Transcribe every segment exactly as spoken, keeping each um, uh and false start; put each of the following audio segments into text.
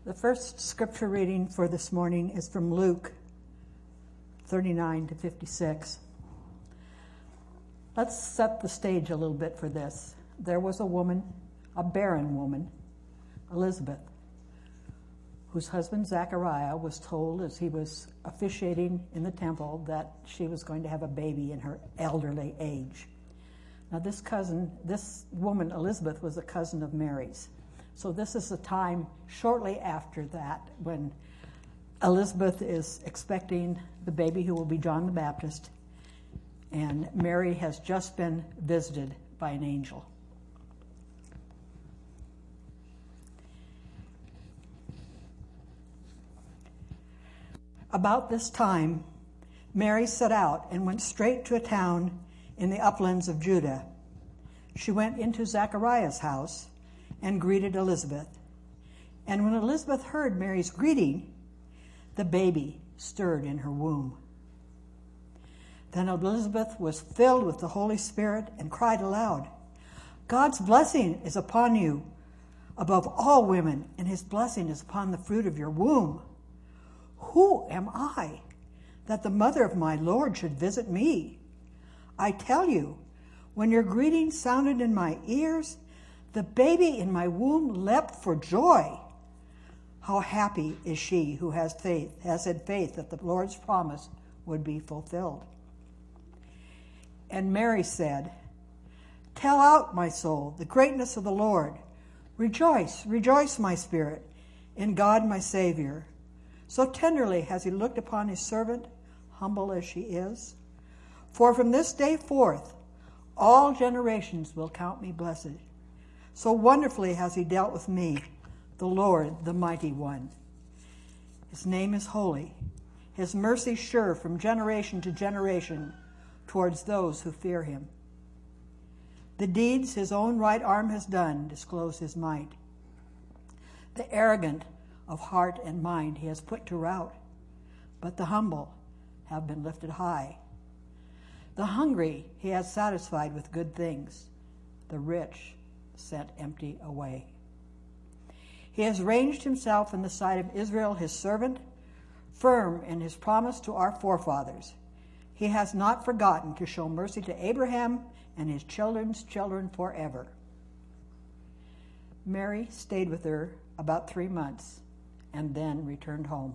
The first scripture reading for this morning is from Luke thirty-nine to fifty-six. Let's set the stage a little bit for this. There was a woman, a barren woman, Elizabeth, whose husband Zachariah was told as he was officiating in the temple that she was going to have a baby in her elderly age. Now this cousin, this woman Elizabeth was a cousin of Mary's. So this is the time shortly after that when Elizabeth is expecting the baby who will be John the Baptist, and Mary has just been visited by an angel. About this time, Mary set out and went straight to a town in the uplands of Judah. She went into Zachariah's house and greeted Elizabeth. And when Elizabeth heard Mary's greeting, the baby stirred in her womb. Then Elizabeth was filled with the Holy Spirit and cried aloud, "God's blessing is upon you above all women, and his blessing is upon the fruit of your womb. Who am I that the mother of my Lord should visit me? I tell you, when your greeting sounded in my ears, the baby in my womb leapt for joy. How happy is she who has faith, has had faith that the Lord's promise would be fulfilled." And Mary said, "Tell out, my soul, the greatness of the Lord. Rejoice, rejoice, my spirit, in God my Savior. So tenderly has he looked upon his servant, humble as she is. For from this day forth, all generations will count me blessed. So wonderfully has he dealt with me, the Lord, the mighty one. His name is holy, his mercy sure from generation to generation towards those who fear him. The deeds his own right arm has done disclose his might. The arrogant of heart and mind he has put to rout, but the humble have been lifted high. The hungry he has satisfied with good things, the rich sent empty away. He has ranged himself in the sight of Israel his servant, firm in his promise to our forefathers. He has not forgotten to show mercy to Abraham and his children's children forever." Mary stayed with her about three months and then returned home.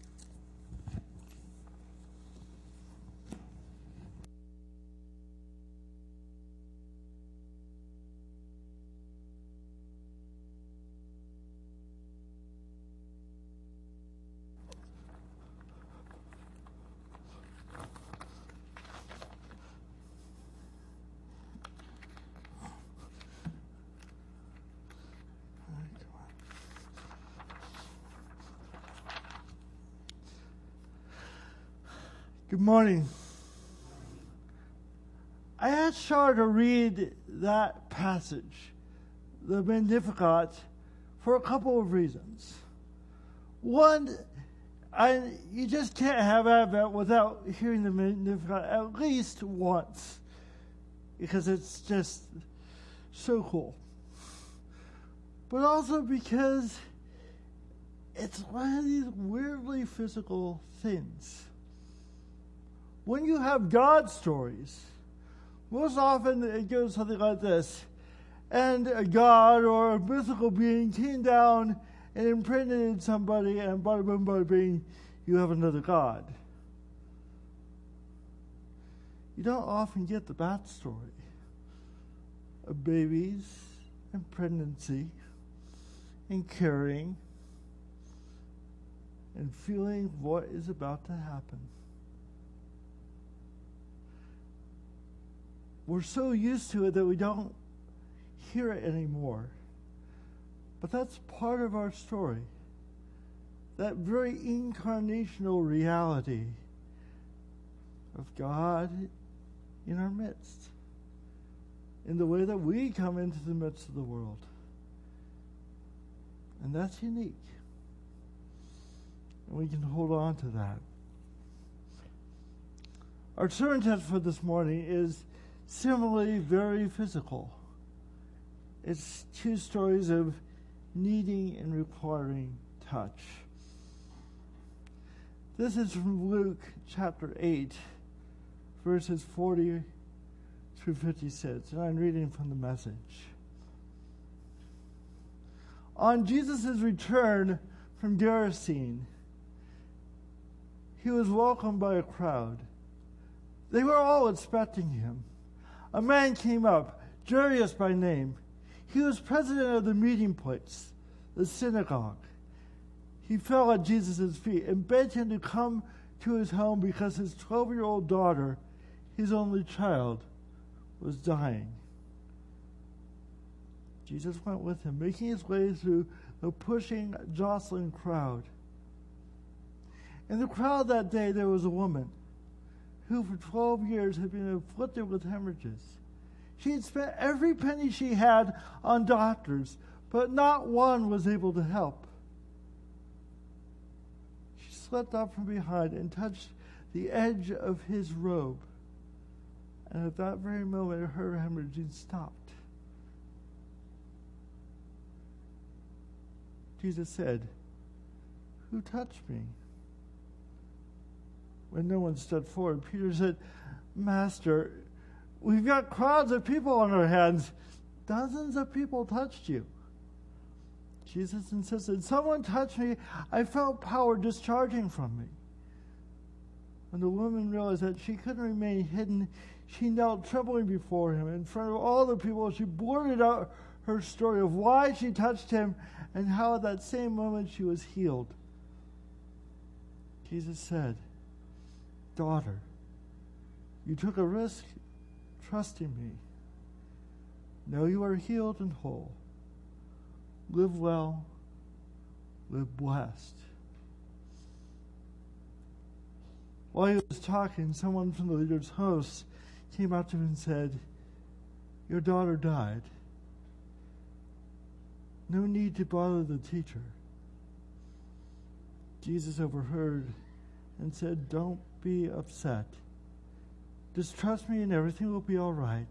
Good morning. I asked Char to read that passage, the Magnificat, for a couple of reasons. One, I, you just can't have Advent without hearing the Magnificat at least once, because it's just so cool. But also because it's one of these weirdly physical things. When you have God stories, most often it goes something like this. And a god or a mythical being came down and impregnated somebody, and bada boom, bada bing, you have another god. You don't often get the backstory of babies and pregnancy and caring and feeling what is about to happen. We're so used to it that we don't hear it anymore. But that's part of our story. That very incarnational reality of God in our midst, in the way that we come into the midst of the world. And that's unique. And we can hold on to that. Our sermon text for this morning is similarly very physical. It's two stories of needing and requiring to touch. This is from Luke chapter eight, verses forty through fifty-six, and I'm reading from the Message. On Jesus' return from Gerasene, he was welcomed by a crowd. They were all expecting him. A man came up, Jairus by name. He was president of the meeting place, the synagogue. He fell at Jesus' feet and begged him to come to his home because his twelve-year-old daughter, his only child, was dying. Jesus went with him, making his way through the pushing, jostling crowd. In the crowd that day, there was a woman who for twelve years had been afflicted with hemorrhages. She had spent every penny she had on doctors, but not one was able to help. She slipped up from behind and touched the edge of his robe. And at that very moment, her hemorrhaging stopped. Jesus said, "Who touched me?" When no one stepped forward, Peter said, "Master, we've got crowds of people on our hands. Dozens of people touched you." Jesus insisted, "Someone touched me. I felt power discharging from me." When the woman realized that she couldn't remain hidden, she knelt trembling before him. In front of all the people, she blurted out her story of why she touched him and how at that same moment she was healed. Jesus said, "Daughter, you took a risk trusting me. Now you are healed and whole. Live well, live blessed." While he was talking, someone from the leader's house came up to him and said, "Your daughter died. No need to bother the teacher." Jesus overheard and said, "Don't be upset. Just trust me and everything will be all right."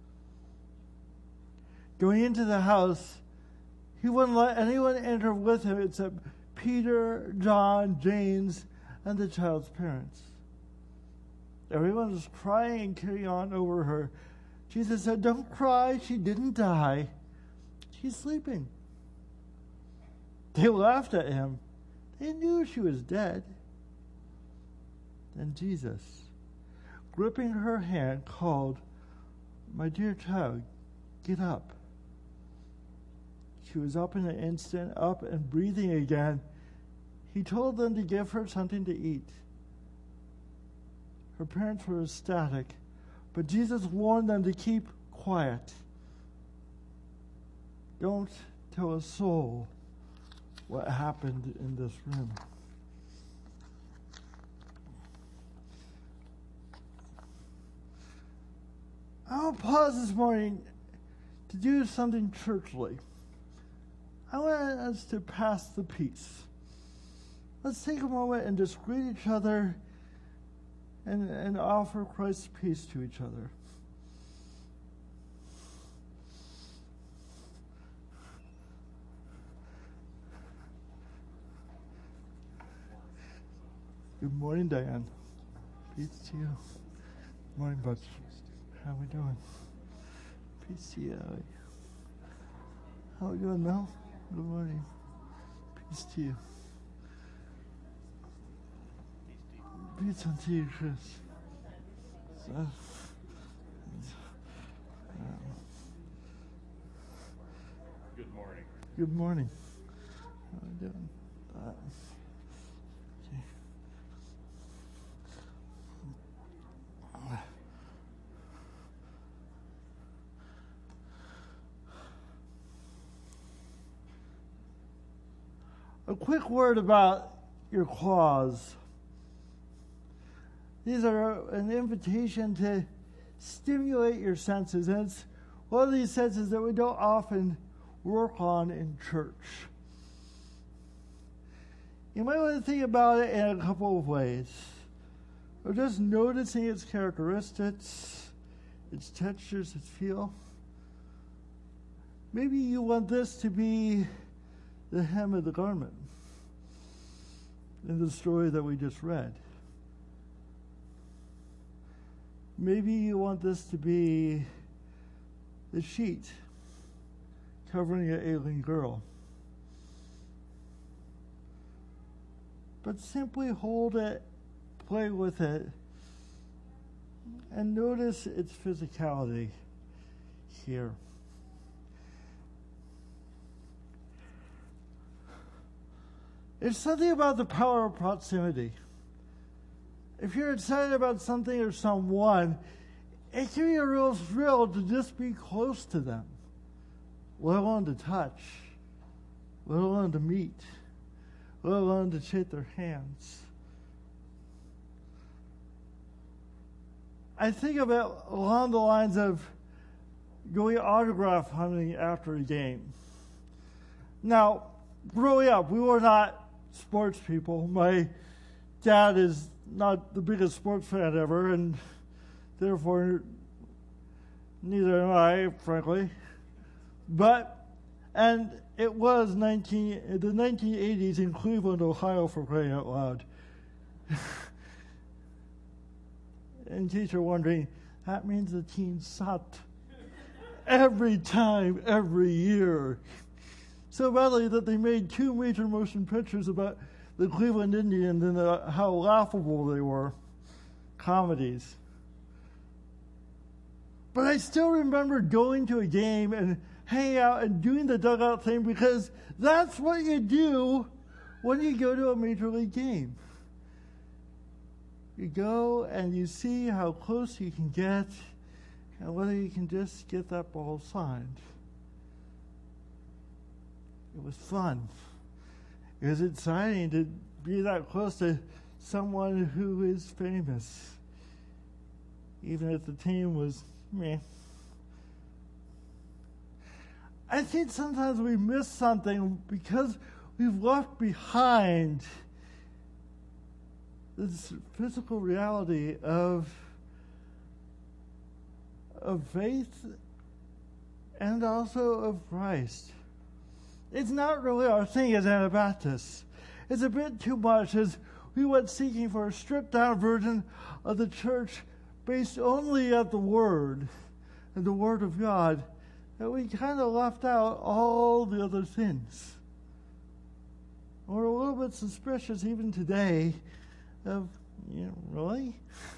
Going into the house, he wouldn't let anyone enter with him except Peter, John, James, and the child's parents. Everyone was crying and carrying on over her. Jesus said, "Don't cry. She didn't die. She's sleeping." They laughed at him. They knew she was dead. Then Jesus, gripping her hand, called, "My dear child, get up." She was up in an instant, up and breathing again. He told them to give her something to eat. Her parents were ecstatic, but Jesus warned them to keep quiet. Don't tell a soul what happened in this room. I'll pause this morning to do something churchly. I want us to pass the peace. Let's take a moment and just greet each other and, and offer Christ's peace to each other. Good morning, Diane. Peace to you. Good morning, Butch. How we doing? Peace to you. How we doing, Mel? Good morning. Peace to you. Peace unto you, Chris. So, um, Good morning. Good morning. How are we doing? Uh, okay. A quick word about your claws. These are an invitation to stimulate your senses. And it's one of these senses that we don't often work on in church. You might want to think about it in a couple of ways. Or just noticing its characteristics, its textures, its feel. Maybe you want this to be the hem of the garment. in the story that we just read. Maybe you want this to be the sheet covering an ailing girl. But simply hold it, play with it, and notice its physicality here. It's something about the power of proximity. If you're excited about something or someone, it can be a real thrill to just be close to them, let alone to touch, let alone to meet, let alone to shake their hands. I think of it along the lines of going autograph hunting after a game. Now, growing up, we were not sports people. My dad is not the biggest sports fan ever, and therefore neither am I, frankly. But, and it was nineteen the nineteen eighties in Cleveland, Ohio, for crying out loud. In case you're wondering, that means the team sucked every time, every year. So badly that they made two major motion pictures about the Cleveland Indians and uh, how laughable they were. Comedies. But I still remember going to a game and hanging out and doing the dugout thing, because that's what you do when you go to a major league game. You go and you see how close you can get and whether you can just get that ball signed. It was fun. It was exciting to be that close to someone who is famous, even if the team was meh. I think sometimes we miss something because we've left behind this physical reality of, of faith and also of Christ. It's not really our thing as Anabaptists. It's a bit too much as we went seeking for a stripped-down version of the church based only at the Word and the Word of God, that we kind of left out all the other things. We're a little bit suspicious even today of, you know, really?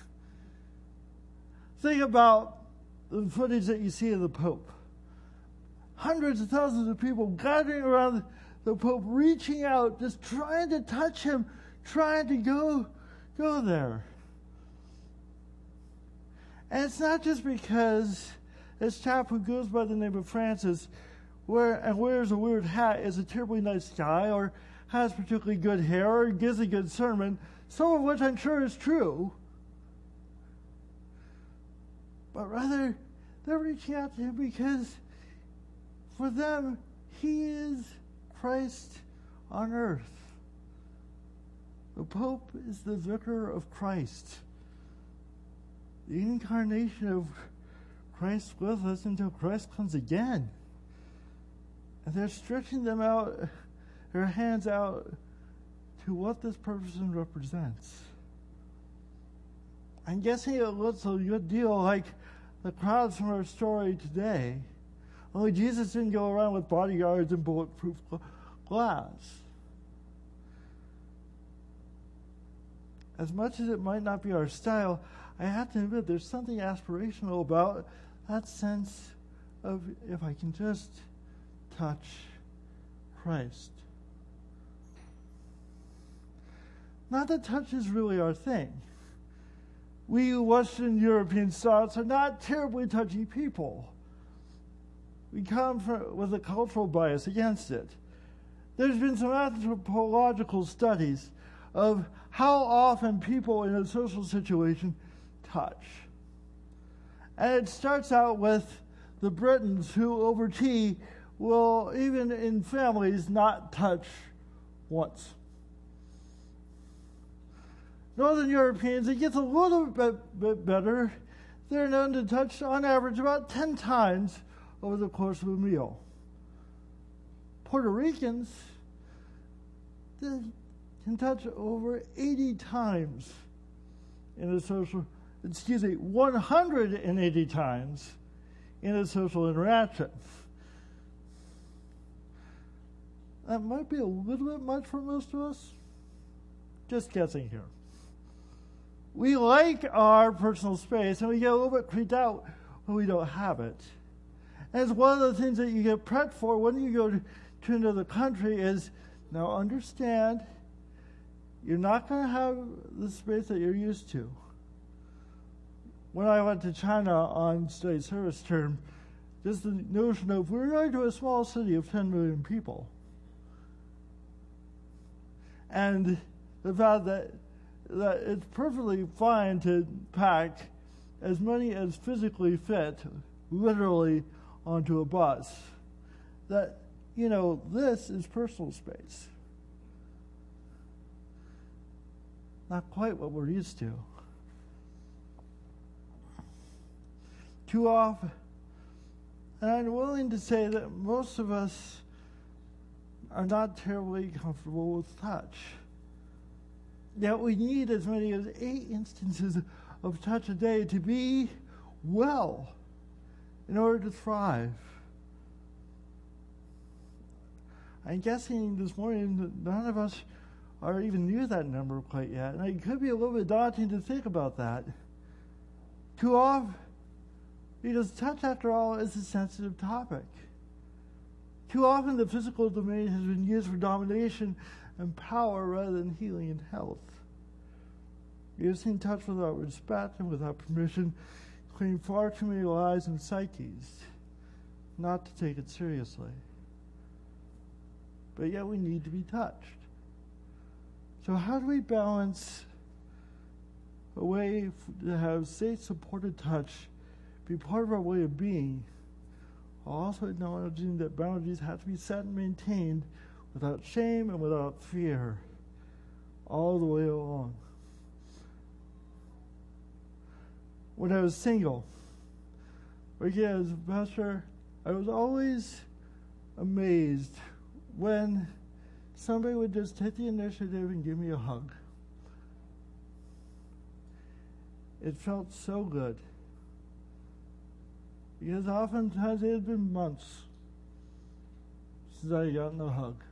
Think about the footage that you see of the Pope. Hundreds of thousands of people gathering around the Pope, reaching out, just trying to touch him, trying to go, go there. And it's not just because this chap who goes by the name of Francis wear, and wears a weird hat is a terribly nice guy, or has particularly good hair, or gives a good sermon, some of which I'm sure is true. But rather, they're reaching out to him because for them, he is Christ on earth. The Pope is the vicar of Christ, the incarnation of Christ with us until Christ comes again. And they're stretching them out, their hands out to what this person represents. I'm guessing it looks a good deal like the crowds from our story today. Only Jesus didn't go around with bodyguards and bulletproof glass. As much as it might not be our style, I have to admit there's something aspirational about that sense of, if I can just touch Christ. Not that touch is really our thing. We Western European Scots are not terribly touchy people. We come from, with a cultural bias against it. There's been some anthropological studies of how often people in a social situation touch. And it starts out with the Britons who over tea will, even in families, not touch once. Northern Europeans, it gets a little bit, bit better. They're known to touch, on average, about ten times over the course of a meal. Puerto Ricans, can touch over eighty times in a social, excuse me, one hundred eighty times in a social interaction. That might be a little bit much for most of us. Just guessing here. We like our personal space, and we get a little bit creeped out when we don't have it. And it's one of the things that you get prepped for when you go to, to another country is, now understand, you're not going to have the space that you're used to. When I went to China on state service term, just the notion of we're going to a small city of ten million people. And the fact that, that it's perfectly fine to pack as many as physically fit, literally, onto a bus. That, you know, this is personal space. Not quite what we're used to. Too often, and I'm willing to say that most of us are not terribly comfortable with touch. Yet we need as many as eight instances of touch a day to be well in order to thrive. I'm guessing this morning that none of us are even near that number quite yet, and it could be a little bit daunting to think about that. Too often, because touch, after all, is a sensitive topic. Too often the physical domain has been used for domination and power rather than healing and health. We have seen touch without respect and without permission claim far too many lives and psyches not to take it seriously. But yet we need to be touched. So how do we balance a way to have safe, supported touch be part of our way of being, while also acknowledging that boundaries have to be set and maintained without shame and without fear all the way along? When I was single, again, as a pastor, I was always amazed when somebody would just take the initiative and give me a hug. It felt so good. Because oftentimes it had been months since I had gotten a hug.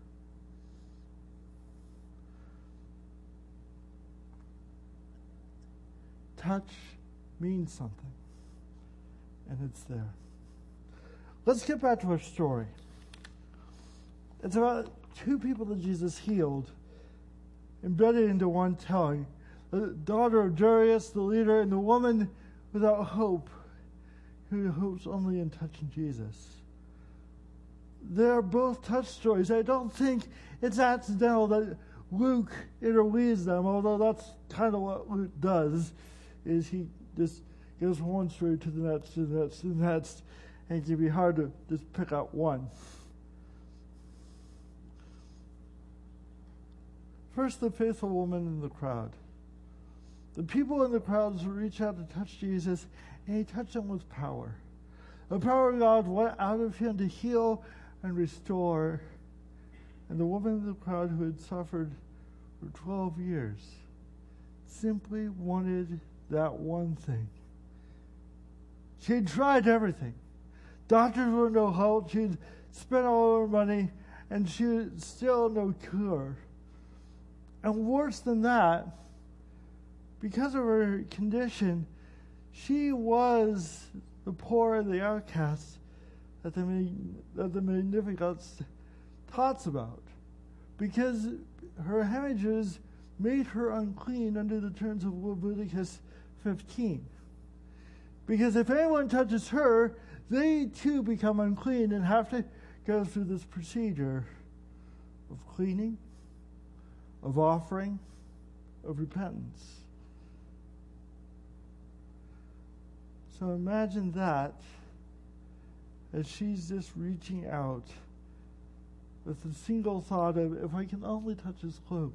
Touch means something, and it's there. Let's get back to our story. It's about two people that Jesus healed, embedded into one telling. The daughter of Jairus, the leader, and the woman without hope, who hopes only in touching Jesus. They're both touch stories. I don't think it's accidental that Luke interweaves them, although that's kind of what Luke does, is he just goes from one story to the next, to the next, to the next, and it can be hard to just pick out one. First, the faithful woman in the crowd. The people in the crowds reach out to touch Jesus, and he touched them with power. The power of God went out of him to heal and restore. And the woman in the crowd who had suffered for twelve years simply wanted that one thing. She had tried everything. Doctors were no help. She'd spent all her money, and she had still no cure. And worse than that, because of her condition, she was the poor and the outcast that the, that the Magnificat talks about. Because her hemorrhages made her unclean under the terms of Leviticus fifteen. Because if anyone touches her, they too become unclean and have to go through this procedure of cleaning, of offering, of repentance. So imagine that as she's just reaching out with the single thought of, if I can only touch his cloak,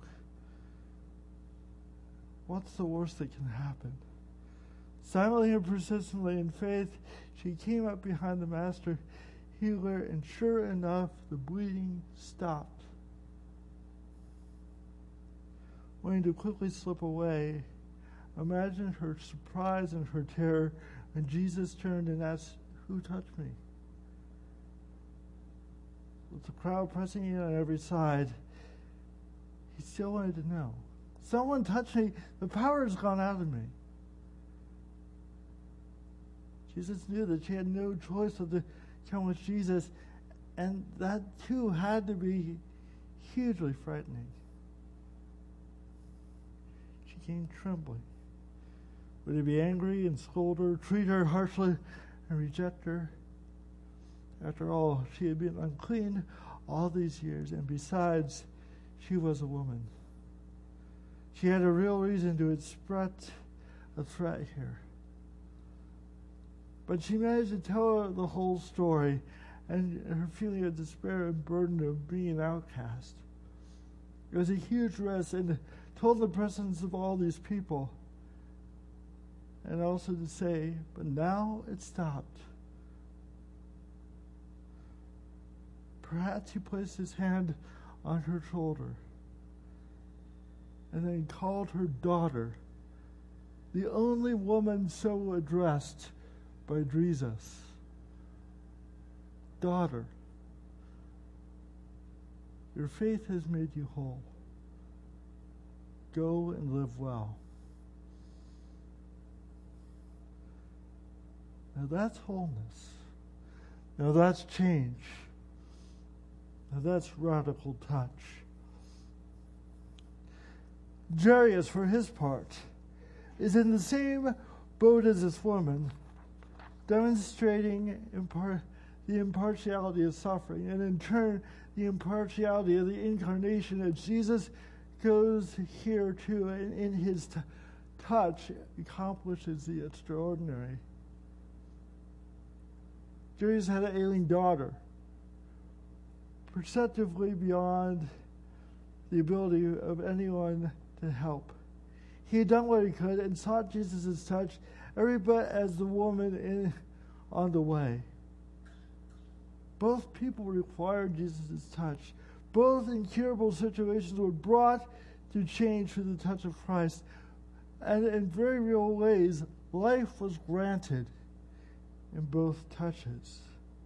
what's the worst that can happen? Silently and persistently in faith, she came up behind the master healer, and sure enough, the bleeding stopped. wanting to quickly slip away, imagine her surprise and her terror when Jesus turned and asked, "Who touched me?" With the crowd pressing in on every side, he still wanted to know. Someone touched me. The power has gone out of me. Jesus knew that she had no choice but to come with Jesus, and that too had to be hugely frightening. She came trembling. Would he be angry and scold her, treat her harshly, and reject her? After all, she had been unclean all these years, and besides, she was a woman. She had a real reason to expect a threat here. But she managed to tell her the whole story and her feeling of despair and burden of being an outcast. It was a huge risk, and told the presence of all these people. And also to say, but now it stopped. Perhaps he placed his hand on her shoulder and then called her daughter, the only woman so addressed by Jesus. Daughter, your faith has made you whole. Go and live well. Now that's wholeness. Now that's change. Now that's radical touch. Jairus, for his part, is in the same boat as this woman, demonstrating impar- the impartiality of suffering, and in turn, the impartiality of the incarnation as Jesus goes here too, and in his t- touch accomplishes the extraordinary. Jairus had an ailing daughter, perceptively beyond the ability of anyone to help. He had done what he could and sought Jesus' touch every bit as the woman in, on the way. Both people required Jesus' touch. Both incurable situations were brought to change through the touch of Christ. And in very real ways, life was granted in both touches.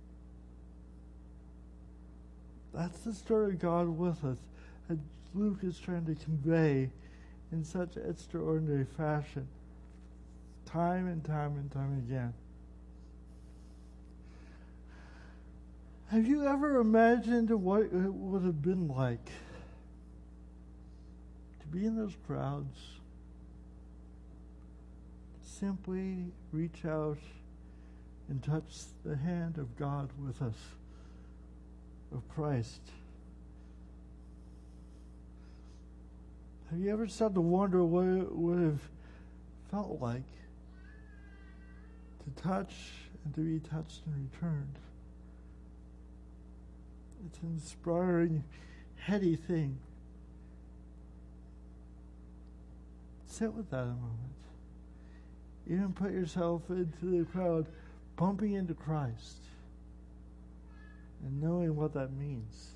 That's the story of God with us that Luke is trying to convey in such extraordinary fashion, time and time and time again. Have you ever imagined what it would have been like to be in those crowds, simply reach out and touch the hand of God with us, of Christ? Have you ever started to wonder what it would have felt like to touch and to be touched and returned? It's an inspiring, heady thing. Sit with that a moment. Even put yourself into the crowd, bumping into Christ and knowing what that means.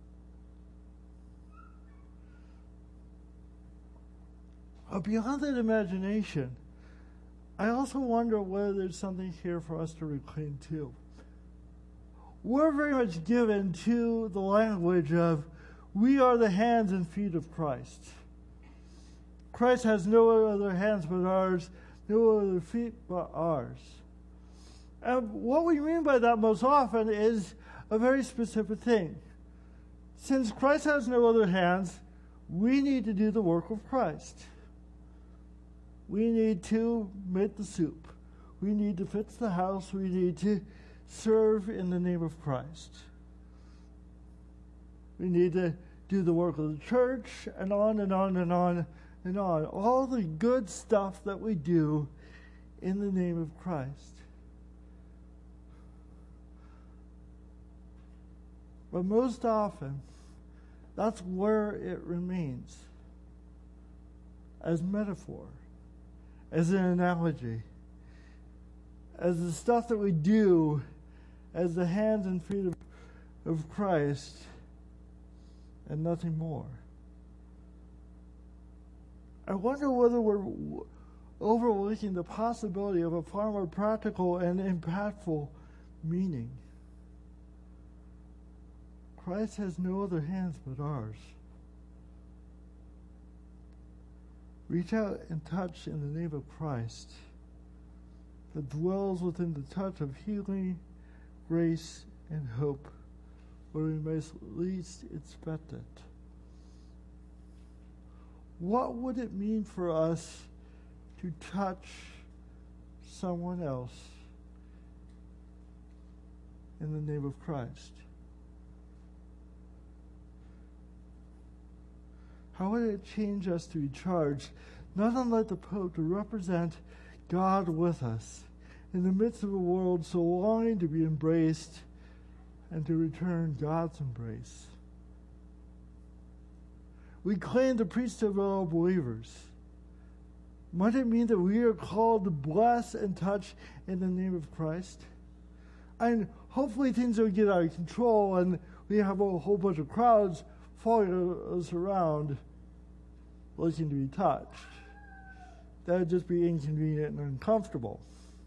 But beyond that imagination, I also wonder whether there's something here for us to reclaim too. We're very much given to the language of, we are the hands and feet of Christ. Christ has no other hands but ours, no other feet but ours. And what we mean by that most often is a very specific thing. Since Christ has no other hands, we need to do the work of Christ. We need to make the soup. We need to fix the house. We need to serve in the name of Christ. We need to do the work of the church, and on and on and on and on. All the good stuff that we do in the name of Christ. But most often, that's where it remains. As metaphor, as an analogy, as the stuff that we do as the hands and feet of, of Christ, and nothing more. I wonder whether we're overlooking the possibility of a far more practical and impactful meaning. Christ has no other hands but ours. Reach out and touch in the name of Christ that dwells within the touch of healing, grace, and hope where we may least expect it. What would it mean for us to touch someone else in the name of Christ? How would it change us to be charged, not unlike the Pope, to represent God with us in the midst of a world so longing to be embraced and to return God's embrace? We claim the priesthood of all believers. Might it mean that we are called to bless and touch in the name of Christ? And hopefully things don't get out of control and we have a whole bunch of crowds following us around looking to be touched. That would just be inconvenient and uncomfortable.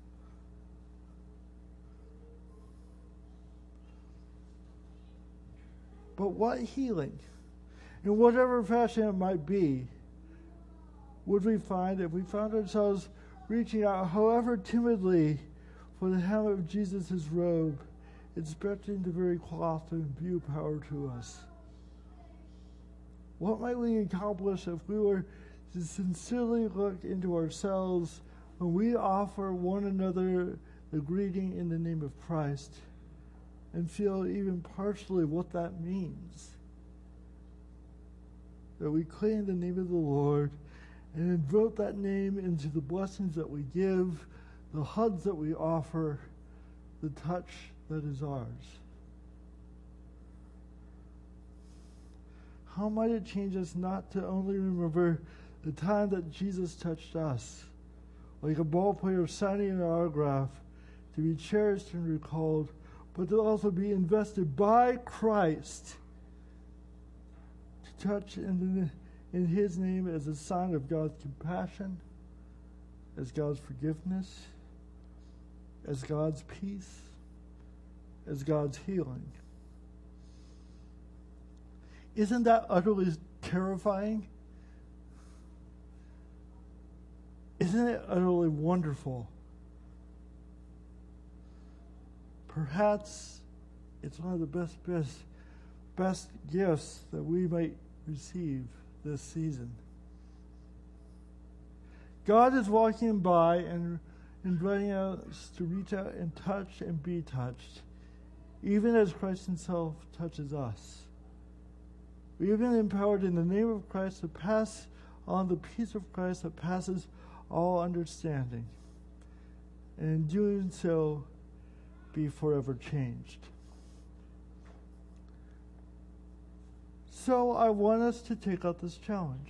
But what healing, in whatever fashion it might be, would we find if we found ourselves reaching out, however timidly, for the hem of Jesus' robe, expecting the very cloth to imbue power to us? What might we accomplish if we were to sincerely look into ourselves when we offer one another the greeting in the name of Christ and feel even partially what that means? That we claim the name of the Lord and invoke that name into the blessings that we give, the hugs that we offer, the touch that is ours. How might it change us not to only remember the time that Jesus touched us, like a ball player signing an autograph, to be cherished and recalled, but to also be invested by Christ to touch in, the, in His name as a sign of God's compassion, as God's forgiveness, as God's peace, as God's healing. Isn't that utterly terrifying? Isn't it utterly wonderful? Perhaps it's one of the best, best, best gifts that we might receive this season. God is walking by and inviting us to reach out and touch and be touched, even as Christ Himself touches us. We have been empowered in the name of Christ to pass on the peace of Christ that passes all understanding, and in doing so, be forever changed. So I want us to take up this challenge.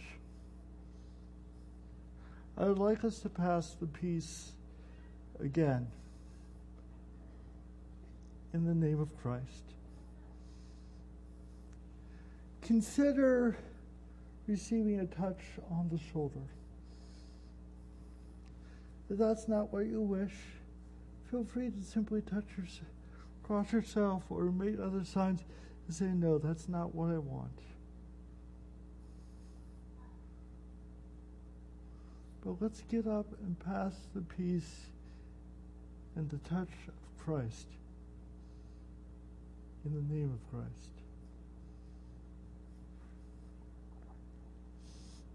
I would like us to pass the peace again in the name of Christ. Consider receiving a touch on the shoulder. If that's not what you wish, feel free to simply touch yourself, cross yourself, or make other signs and say, no, that's not what I want. But let's get up and pass the peace and the touch of Christ in the name of Christ.